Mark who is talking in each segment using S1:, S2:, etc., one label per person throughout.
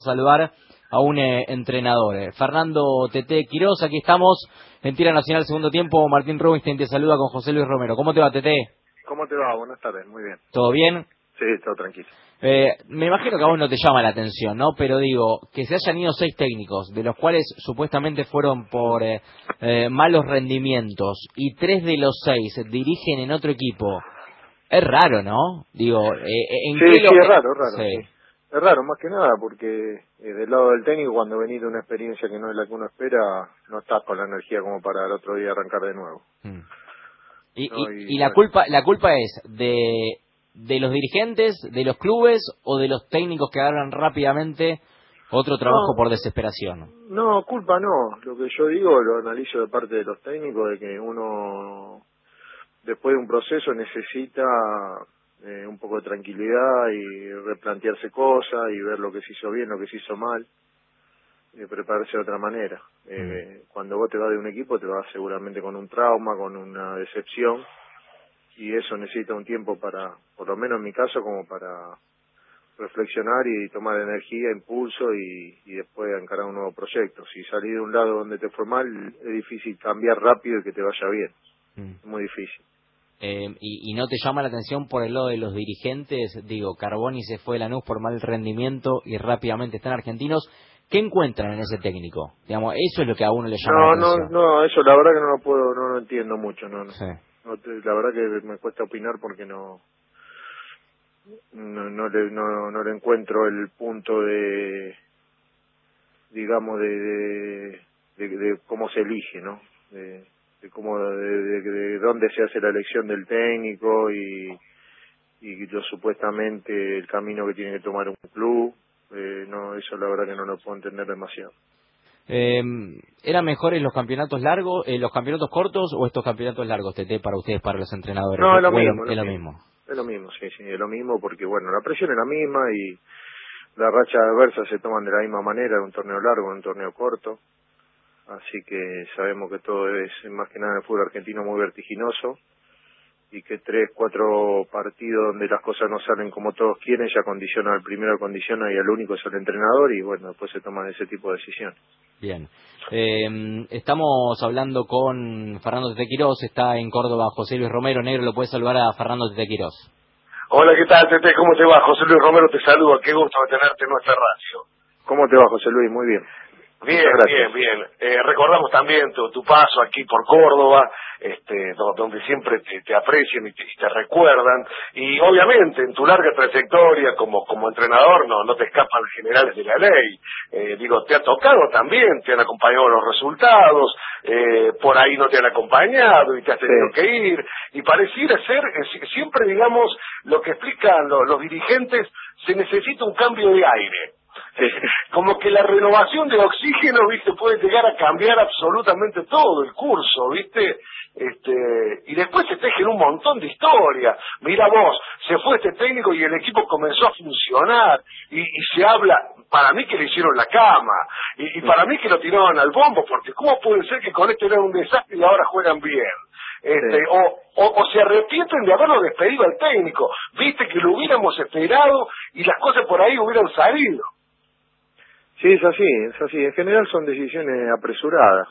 S1: saludar a un entrenador. Fernando Tete Quirós, aquí estamos en Tira Nacional, segundo tiempo. Martín Rubinstein te saluda con José Luis Romero. ¿Cómo te va, Tete?
S2: ¿Cómo te va? Buenas tardes, muy bien.
S1: ¿Todo bien?
S2: Sí, todo tranquilo.
S1: Me imagino que a vos no te llama la atención, ¿no? Pero digo, que se hayan ido 6 técnicos, de los cuales supuestamente fueron por malos rendimientos, y 3 de los 6 dirigen en otro equipo. Es raro, ¿no? Digo, ¿en
S2: Sí,
S1: qué
S2: sí, es raro,
S1: Sí.
S2: sí. Es raro, más que nada, porque del lado del técnico, cuando venís de una experiencia que no es la que uno espera, no estás con la energía como para el otro día arrancar de nuevo.
S1: Mm.
S2: ¿No?
S1: Y la
S2: bueno,
S1: culpa es de los dirigentes, de los clubes o de los técnicos que agarran rápidamente otro trabajo por desesperación.
S2: no, culpa no. Lo que yo digo lo analizo de parte de los técnicos, de que uno, después de un proceso, necesita un poco de tranquilidad y replantearse cosas y ver lo que se hizo bien, lo que se hizo mal, prepararse de otra manera. Cuando vos te vas de un equipo, te vas seguramente con un trauma, con una decepción, y eso necesita un tiempo para, por lo menos en mi caso, como para reflexionar y tomar energía, impulso y después encarar un nuevo proyecto. Si salís de un lado donde te fue mal, es difícil cambiar rápido y que te vaya bien. Es muy difícil.
S1: ¿Y no te llama la atención por el lado de los dirigentes? Digo, Carboni se fue de Lanús por mal rendimiento y rápidamente están argentinos. ¿Qué encuentran en ese técnico? Digamos, eso es lo que a uno le llama la atención.
S2: No, eso la verdad que no lo puedo, no lo entiendo mucho,
S1: Sí.
S2: La verdad que me cuesta opinar porque no le encuentro el punto de, digamos, de cómo se elige, ¿no? De cómo, de dónde se hace la elección del técnico y lo supuestamente el camino que tiene que tomar un club. No, eso la verdad que no lo puedo entender demasiado.
S1: ¿Eran mejores los campeonatos largos, los campeonatos cortos o estos campeonatos largos, Tete, para ustedes, para los entrenadores?
S2: No, es lo
S1: ¿O
S2: mismo,
S1: es lo mismo?
S2: Es lo mismo, sí, es lo mismo porque, bueno, la presión es la misma y las rachas adversas se toman de la misma manera en un torneo largo, en un torneo corto. Así que sabemos que todo es, más que nada en el fútbol argentino, muy vertiginoso y que 3, 4 partidos donde las cosas no salen como todos quieren ya condiciona al primero, condiciona y al único es el entrenador y, bueno, después se toman ese tipo de decisiones.
S1: Bien. Estamos hablando con Fernando Tete Quirós, está en Córdoba José Luis Romero. Negro, lo puede saludar a Fernando Tete Quirós.
S3: Hola, ¿qué tal, Tete? ¿Cómo te va? José Luis Romero te saluda. Qué gusto de tenerte en nuestra radio.
S2: ¿Cómo te va, José Luis? Muy bien.
S3: Bien. Recordamos también tu paso aquí por Córdoba, donde siempre te aprecian y te recuerdan. Y obviamente en tu larga trayectoria como entrenador no te escapan generales de la ley. Te ha tocado también, te han acompañado los resultados, por ahí no te han acompañado y te has tenido que ir. Y pareciera ser, siempre digamos, lo que explican los dirigentes, se necesita un cambio de aire. Como que la renovación de oxígeno, viste, puede llegar a cambiar absolutamente todo el curso, viste, y después se tejen un montón de historias. Mira vos, se fue este técnico y el equipo comenzó a funcionar y se habla, para mí que le hicieron la cama y para mí que lo tiraban al bombo, porque cómo puede ser que con esto era un desastre y ahora juegan bien. O se arrepienten de haberlo despedido al técnico, viste, que lo hubiéramos esperado y las cosas por ahí hubieran salido.
S2: Sí, es así. En general son decisiones apresuradas.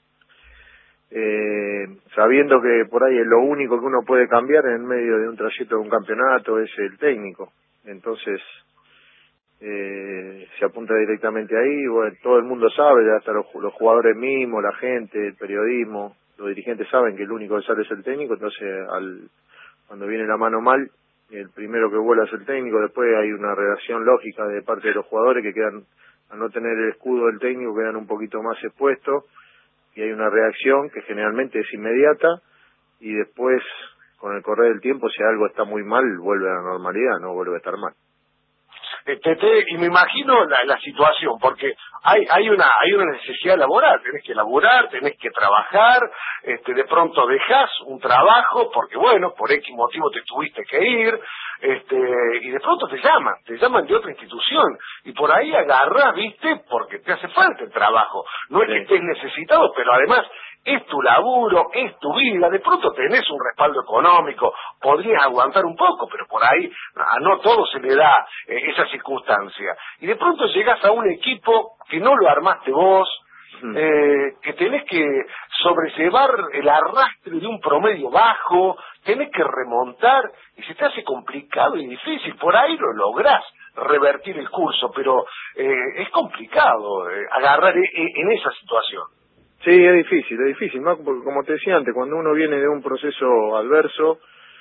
S2: Sabiendo que por ahí es lo único que uno puede cambiar en medio de un trayecto de un campeonato es el técnico. Entonces, se apunta directamente ahí. Bueno, todo el mundo sabe, hasta los jugadores mismos, la gente, el periodismo, los dirigentes saben que el único que sale es el técnico. Entonces, cuando viene la mano mal, el primero que vuela es el técnico. Después hay una relación lógica de parte de los jugadores que quedan, al no tener el escudo del técnico, quedan un poquito más expuestos y hay una reacción que generalmente es inmediata y después, con el correr del tiempo, si algo está muy mal, vuelve a la normalidad, no vuelve a estar mal.
S3: Tete, y me imagino la situación, porque hay una necesidad laboral, tenés que laburar, tenés que trabajar, de pronto dejás un trabajo, porque bueno, por X motivo te tuviste que ir, y de pronto te llaman de otra institución, y por ahí agarrás, viste, porque te hace falta el trabajo, no es que estés necesitado, pero además es tu laburo, es tu vida, de pronto tenés un respaldo económico, podrías aguantar un poco, pero por ahí a no todo se le da esa circunstancia. Y de pronto llegás a un equipo que no lo armaste vos, que tenés que sobrellevar el arrastre de un promedio bajo, tenés que remontar, y se te hace complicado y difícil. Por ahí lo lográs revertir el curso, pero es complicado agarrar en esa situación.
S2: Sí, es difícil, más porque como te decía antes, cuando uno viene de un proceso adverso,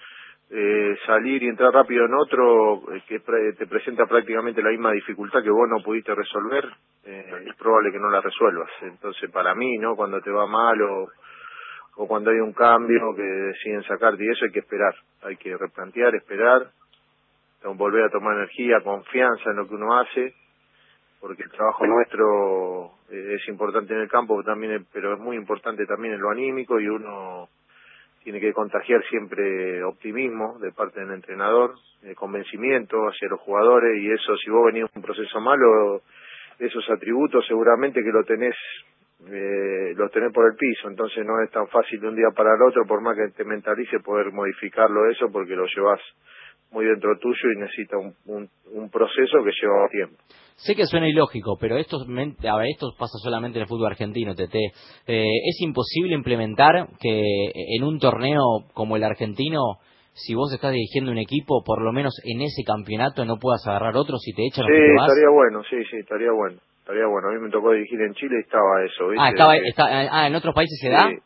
S2: salir y entrar rápido en otro que te presenta prácticamente la misma dificultad que vos no pudiste resolver, es probable que no la resuelvas. Entonces, para mí, ¿no? Cuando te va mal o cuando hay un cambio que deciden sacarte y eso, hay que esperar, hay que replantear, esperar, volver a tomar energía, confianza en lo que uno hace, porque el trabajo nuestro es importante en el campo también, pero es muy importante también en lo anímico, y uno tiene que contagiar siempre optimismo de parte del entrenador, convencimiento hacia los jugadores, y eso, si vos venís de un proceso malo, esos atributos seguramente que los tenés por el piso, entonces no es tan fácil de un día para el otro, por más que te mentalice, poder modificarlo eso, porque lo llevas muy dentro tuyo y necesita un proceso que lleva tiempo.
S1: Sé que suena ilógico, pero esto pasa solamente en el fútbol argentino, Tete. Es imposible implementar que en un torneo como el argentino, si vos estás dirigiendo un equipo, por lo menos en ese campeonato no puedas agarrar otro si te echan o si te vas.
S2: Estaría bueno, estaría bueno. A mí me tocó dirigir en Chile y estaba eso, ¿viste?
S1: ¿En otros países se da?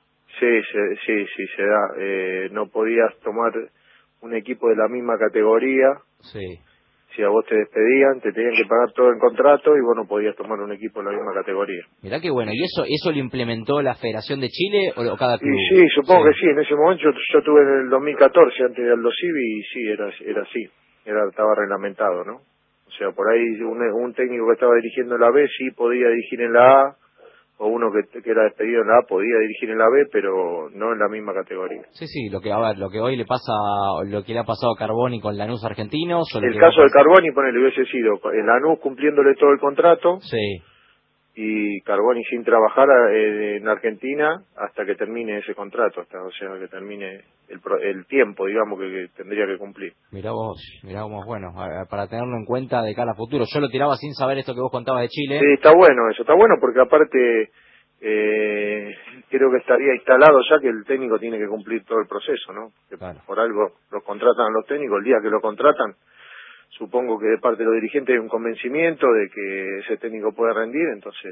S2: Sí, se da. No podías tomar un equipo de la misma categoría.
S1: Sí.
S2: Si a vos te despedían, te tenían que pagar todo el contrato y vos no podías tomar un equipo de la misma categoría.
S1: Mirá qué bueno. ¿Y eso lo implementó la Federación de Chile o cada club?
S2: Y sí, supongo que sí. En ese momento yo estuve en el 2014 antes de Aldo Civi y sí, era así. Estaba reglamentado, ¿no? O sea, por ahí un técnico que estaba dirigiendo en la B sí podía dirigir en la A, o uno que era despedido en la A podía dirigir en la B, pero no en la misma categoría.
S1: Sí, lo que hoy le pasa, lo que le ha pasado a Carboni con Lanús Argentinos.
S2: El caso de Carboni, ponele, hubiese sido en Lanús cumpliéndole todo el contrato,
S1: sí,
S2: y Carboni sin trabajar en Argentina hasta que termine ese contrato, o sea, que termine el tiempo, digamos, que tendría que cumplir.
S1: Mirá vos, bueno, para tenerlo en cuenta de cara a futuro. Yo lo tiraba sin saber esto que vos contabas de Chile.
S2: Sí, está bueno eso, porque aparte creo que estaría instalado ya que el técnico tiene que cumplir todo el proceso, ¿no?
S1: Claro.
S2: Por algo los contratan a los técnicos, el día que lo contratan, supongo que de parte de los dirigentes hay un convencimiento de que ese técnico puede rendir, entonces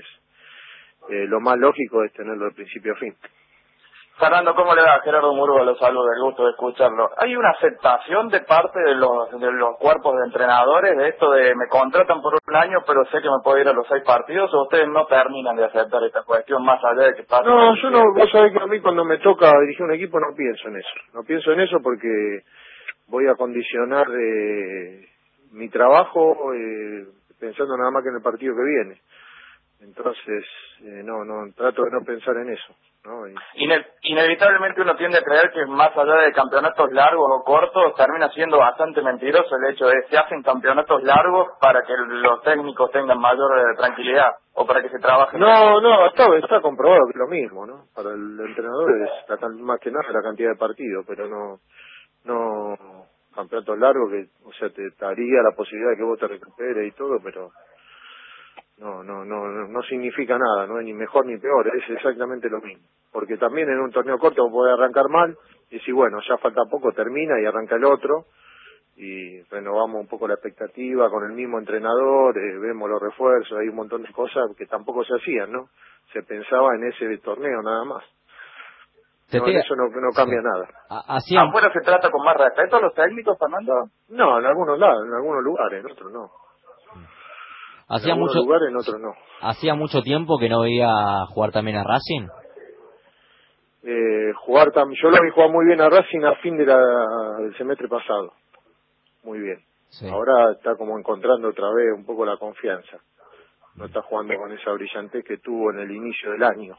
S2: lo más lógico es tenerlo de principio a fin.
S4: Fernando, ¿cómo le va? Gerardo Murúa, lo saludo, el gusto de escucharlo. ¿Hay una aceptación de parte de los cuerpos de entrenadores de esto de me contratan por un año, pero sé que me puedo ir a los 6 partidos, o ustedes no terminan de aceptar esta cuestión más allá de que pase?
S2: No, yo no, vos sabés que a mí cuando me toca dirigir un equipo no pienso en eso porque voy a condicionar mi trabajo pensando nada más que en el partido que viene. Entonces, no, trato de no pensar en eso, ¿no?
S4: Inevitablemente uno tiende a creer que más allá de campeonatos largos o cortos, termina siendo bastante mentiroso el hecho de que se hacen campeonatos largos para que los técnicos tengan mayor tranquilidad o para que se trabaje.
S2: No, está comprobado que es lo mismo, ¿no? Para el entrenador es más que nada la cantidad de partidos, pero no campeonatos largos que, o sea, te daría la posibilidad de que vos te recuperes y todo, pero no significa nada, no es ni mejor ni peor, es exactamente lo mismo. Porque también en un torneo corto puede arrancar mal, y si bueno, ya falta poco, termina y arranca el otro, y renovamos un poco la expectativa con el mismo entrenador, vemos los refuerzos, hay un montón de cosas que tampoco se hacían, ¿no? Se pensaba en ese torneo nada más. Eso no cambia nada.
S4: ¿Afuera se trata con más respeto a los técnicos, Fernando?
S2: No, en algunos lados, en algunos lugares, en otros no.
S1: Hacía
S2: en algunos lugares, en otros no.
S1: ¿Hacía mucho tiempo que no veía jugar también a Racing?
S2: Yo lo vi jugar muy bien a Racing a fin del semestre pasado. Muy bien. Sí. Ahora está como encontrando otra vez un poco la confianza. No está jugando con esa brillantez que tuvo en el inicio del año.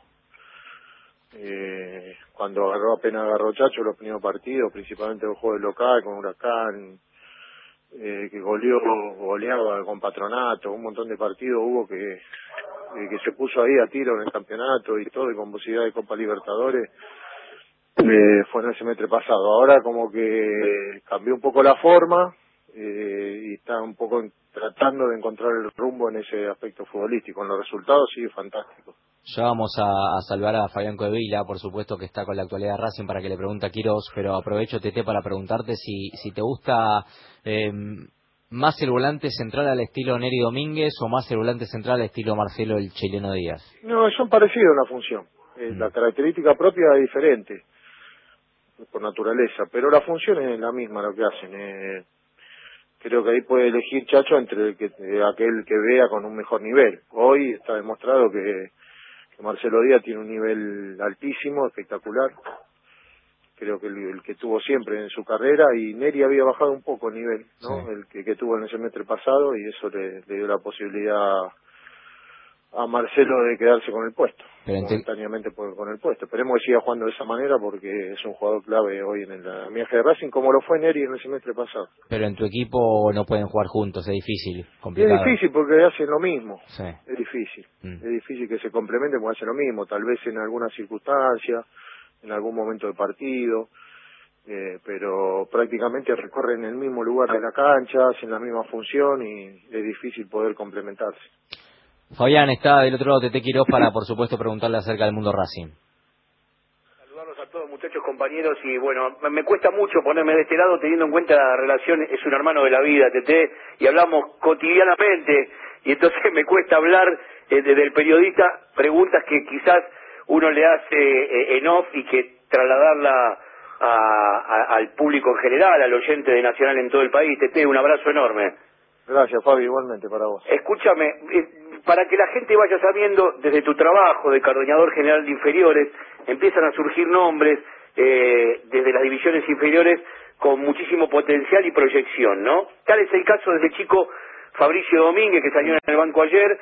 S2: Cuando apenas agarró Chacho los primeros partidos, principalmente los juegos de local, con Huracán, que goleaba con Patronato, un montón de partidos hubo que que se puso ahí a tiro en el campeonato y todo, y con posibilidad de Copa Libertadores, fue en el semestre pasado. Ahora como que cambió un poco la forma y está un poco tratando de encontrar el rumbo en ese aspecto futbolístico. En los resultados sí, fantástico.
S1: Ya vamos a salvar a Fabián Coevila, por supuesto que está con la actualidad de Racing para que le pregunte a Quirós, pero aprovecho, Tete, para preguntarte si te gusta más el volante central al estilo Neri Domínguez o más el volante central al estilo Marcelo el Chileno Díaz.
S2: No, son parecidos en la función. La característica propia es diferente, por naturaleza, pero la función es la misma lo que hacen. Creo que ahí puede elegir Chacho entre aquel que vea con un mejor nivel. Hoy está demostrado que Marcelo Díaz tiene un nivel altísimo, espectacular. Creo que el que tuvo siempre en su carrera, y Neri había bajado un poco el nivel, ¿no? Sí. El que tuvo en el semestre pasado, y eso le dio la posibilidad a Marcelo de quedarse con el puesto, momentáneamente con el puesto. Esperemos que siga jugando de esa manera porque es un jugador clave hoy en el viaje de Racing, como lo fue Neri en el semestre pasado.
S1: Pero en tu equipo no pueden jugar juntos, es difícil, complicado.
S2: Es difícil porque hacen lo mismo,
S1: sí.
S2: Es difícil. Es difícil que se complementen porque hacen lo mismo, tal vez en alguna circunstancia, en algún momento del partido, pero prácticamente recorren el mismo lugar de la cancha, hacen la misma función y es difícil poder complementarse.
S1: Fabián está del otro lado de Tete Quirós para, por supuesto, preguntarle acerca del mundo Racing.
S5: Saludarlos a todos, muchachos, compañeros, y bueno, me cuesta mucho ponerme de este lado teniendo en cuenta la relación, es un hermano de la vida, Tete, y hablamos cotidianamente, y entonces me cuesta hablar desde el periodista, preguntas que quizás uno le hace en off y que trasladarla al público en general, al oyente de Nacional en todo el país. Tete, un abrazo enorme.
S2: Gracias, Fabi, igualmente para vos.
S5: Escúchame, para que la gente vaya sabiendo, desde tu trabajo de coordinador general de inferiores, empiezan a surgir nombres desde las divisiones inferiores con muchísimo potencial y proyección, ¿no? Tal es el caso de este chico Fabricio Domínguez, que salió en el banco ayer,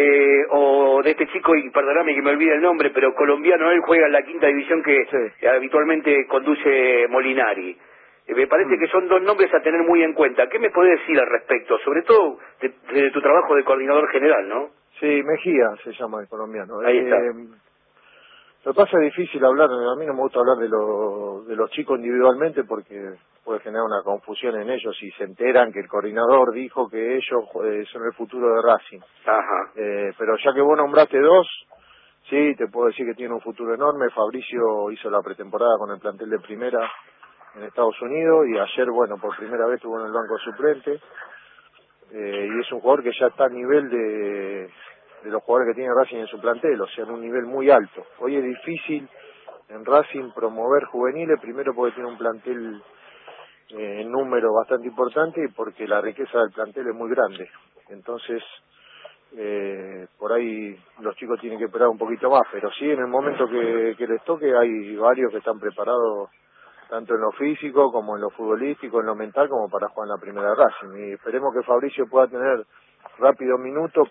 S5: o de este chico, y perdóname que me olvide el nombre, pero colombiano, él juega en la quinta división que habitualmente conduce Molinari. Me parece que son dos nombres a tener muy en cuenta. ¿Qué me podés decir al respecto? Sobre todo de tu trabajo de coordinador general, ¿no?
S2: Sí, Mejía se llama el colombiano.
S5: Ahí está.
S2: Lo que pasa es difícil hablar, a mí no me gusta hablar de los chicos individualmente porque puede generar una confusión en ellos si se enteran que el coordinador dijo que ellos son el futuro de Racing.
S5: Ajá.
S2: Pero ya que vos nombraste dos, sí, te puedo decir que tiene un futuro enorme. Fabricio hizo la pretemporada con el plantel de primera en Estados Unidos y ayer, bueno, por primera vez estuvo en el banco de suplente, y es un jugador que ya está a nivel de los jugadores que tiene Racing en su plantel, o sea, en un nivel muy alto. Hoy es difícil en Racing promover juveniles, primero porque tiene un plantel en número bastante importante y porque la riqueza del plantel es muy grande. Entonces, por ahí los chicos tienen que esperar un poquito más, pero sí, en el momento que les toque hay varios que están preparados tanto en lo físico como en lo futbolístico, en lo mental, como para jugar en la primera de Racing. Y esperemos que Fabricio pueda tener rápidos minutos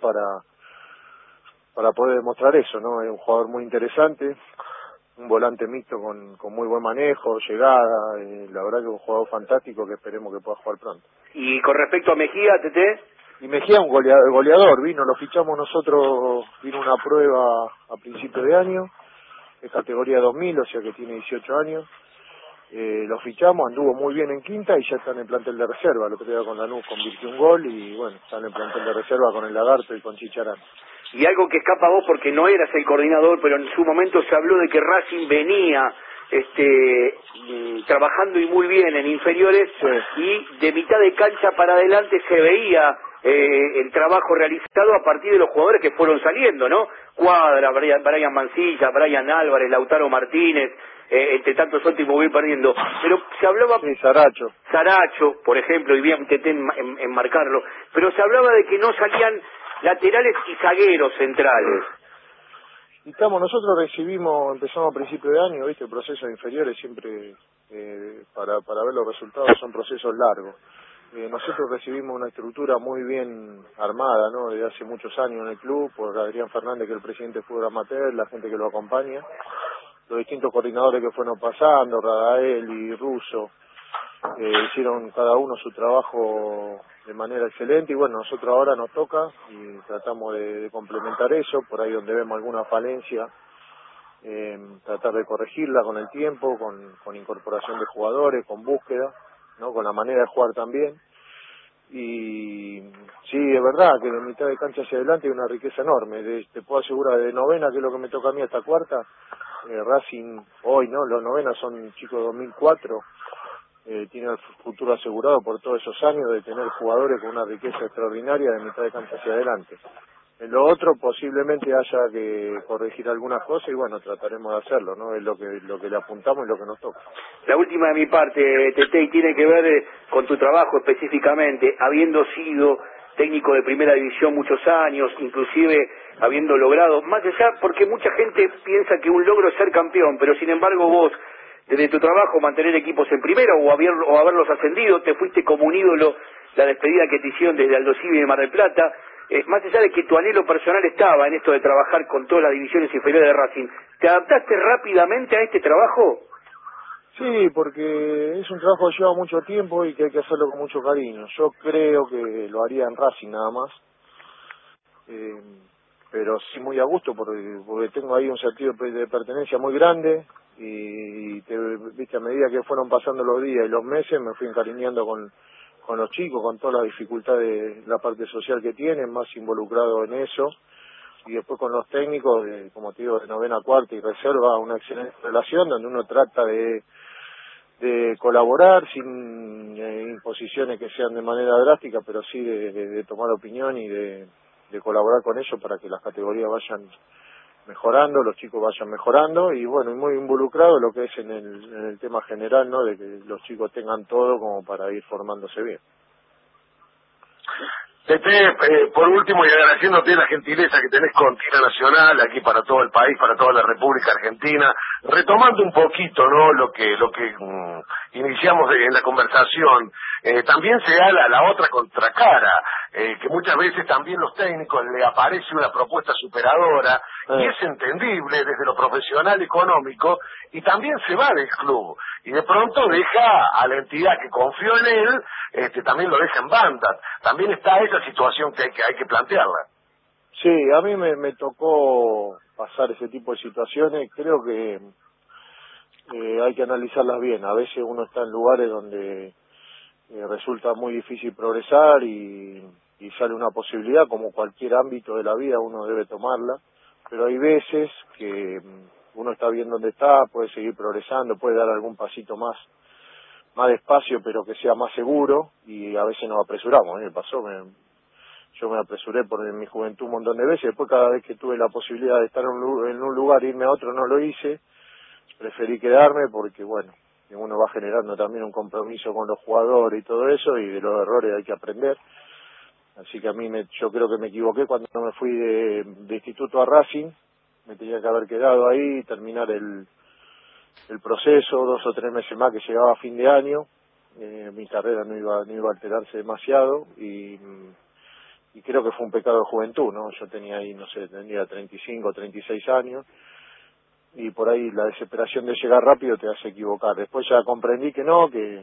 S2: para poder demostrar eso, ¿no? Es un jugador muy interesante, un volante mixto con muy buen manejo, llegada, la verdad que es un jugador fantástico que esperemos que pueda jugar pronto.
S5: Y con respecto a Mejía, Tete.
S2: Y Mejía, un goleador, lo fichamos nosotros, vino una prueba a principio de año, es categoría 2000, o sea que tiene 18 años. Lo fichamos, anduvo muy bien en quinta y ya está en el plantel de reserva. El otro día con Lanús convirtió un gol y bueno, está en el plantel de reserva con el Lagarto y con Chicharán.
S5: Y algo que escapa a vos porque no eras el coordinador, pero en su momento se habló de que Racing venía trabajando y muy bien en inferiores, sí. Y de mitad de cancha para adelante se veía el trabajo realizado a partir de los jugadores que fueron saliendo, ¿no? Cuadra, Brian Mancilla, Brian Álvarez, Lautaro Martínez, entre tantos otros voy perdiendo, pero se hablaba...
S2: Sí, Saracho,
S5: por ejemplo, y bien intenté enmarcarlo, pero se hablaba de que no salían laterales y zagueros centrales.
S2: Y nosotros empezamos a principio de año, el proceso de inferiores siempre, para ver los resultados, son procesos largos. Nosotros recibimos una estructura muy bien armada, ¿no? Desde hace muchos años en el club, por Adrián Fernández, que es el presidente de Fútbol Amateur, la gente que lo acompaña, los distintos coordinadores que fueron pasando, Radael y Russo, hicieron cada uno su trabajo de manera excelente, y bueno, nosotros ahora nos toca y tratamos de complementar eso, por ahí donde vemos alguna falencia, tratar de corregirla con el tiempo, con incorporación de jugadores, con búsqueda, ¿no? Con la manera de jugar también. Y sí, es verdad que de mitad de cancha hacia adelante hay una riqueza enorme. Te puedo asegurar, de novena, que es lo que me toca a mí, hasta cuarta, Racing hoy, ¿no? Los novenas son chicos de 2004, tiene el futuro asegurado por todos esos años de tener jugadores con una riqueza extraordinaria de mitad de cancha hacia adelante. En lo otro posiblemente haya que corregir algunas cosas y bueno, trataremos de hacerlo, ¿no? Es lo que le apuntamos y lo que nos toca.
S5: La última de mi parte, Tete, y tiene que ver con tu trabajo específicamente, habiendo sido técnico de primera división muchos años, inclusive habiendo logrado, más allá, porque mucha gente piensa que un logro es ser campeón, pero sin embargo vos, desde tu trabajo, mantener equipos en primera o haberlos ascendido, te fuiste como un ídolo, la despedida que te hicieron desde Aldo Civi de Mar del Plata, más allá de que tu anhelo personal estaba en esto de trabajar con todas las divisiones inferiores de Racing, ¿te adaptaste rápidamente a este trabajo?
S2: Sí, porque es un trabajo que lleva mucho tiempo y que hay que hacerlo con mucho cariño. Yo creo que lo haría en Racing nada más, pero sí muy a gusto porque tengo ahí un sentido de pertenencia muy grande y viste, a medida que fueron pasando los días y los meses me fui encariñando con los chicos, con todas las dificultades, la parte social que tienen, más involucrado en eso, y después con los técnicos, como te digo, de novena, cuarta y reserva, una excelente relación donde uno trata de colaborar sin imposiciones que sean de manera drástica, pero sí de tomar opinión y de colaborar con ellos para que las categorías vayan mejorando, los chicos vayan mejorando, y bueno, y muy involucrado lo que es en el tema general, ¿no? De que los chicos tengan todo como para ir formándose bien.
S3: Tete, por último, y agradeciéndote la gentileza que tenés con Tira Nacional, aquí para todo el país, para toda la República Argentina, retomando un poquito, ¿no? lo que iniciamos en la conversación, también se da la otra contracara, que muchas veces también los técnicos le aparece una propuesta superadora, y es entendible desde lo profesional económico, y también se va del club, y de pronto deja a la entidad que confió en él, también lo deja en banda. También está esa situación que hay que plantearla.
S2: Sí, a mí me tocó pasar ese tipo de situaciones. Creo que hay que analizarlas bien. A veces uno está en lugares donde resulta muy difícil progresar y sale una posibilidad, como cualquier ámbito de la vida uno debe tomarla, pero hay veces que uno está bien donde está, puede seguir progresando, puede dar algún pasito más despacio, pero que sea más seguro, y a veces nos apresuramos. Me pasó, yo me apresuré en mi juventud un montón de veces, después cada vez que tuve la posibilidad de estar en un lugar e irme a otro no lo hice, preferí quedarme porque bueno, uno va generando también un compromiso con los jugadores y todo eso, y de los errores hay que aprender. Así que yo creo que me equivoqué cuando me fui de instituto a Racing, me tenía que haber quedado ahí y terminar el proceso, 2 o 3 meses más, que llegaba a fin de año. Mi carrera no iba a alterarse demasiado, y creo que fue un pecado de juventud, ¿no? Yo tenía ahí, no sé, tenía 35 o 36 años, y por ahí la desesperación de llegar rápido te hace equivocar. Después ya comprendí que no, que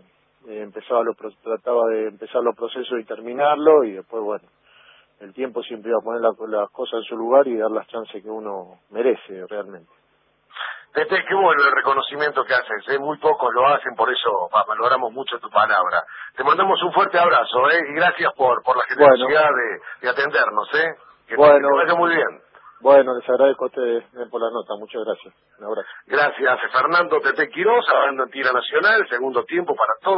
S2: trataba de empezar los procesos y terminarlo, y después, bueno, el tiempo siempre iba a poner las cosas en su lugar y dar las chances que uno merece realmente.
S3: Tete, qué bueno el reconocimiento que haces, muy pocos lo hacen, por eso valoramos mucho tu palabra. Te mandamos un fuerte abrazo, y gracias por la generosidad de atendernos, que te vaya muy bien.
S2: Bueno, les agradezco a ustedes por la nota, muchas gracias. Un abrazo.
S3: Gracias, Fernando Tete Quirós, hablando en Tira Nacional, segundo tiempo para todos.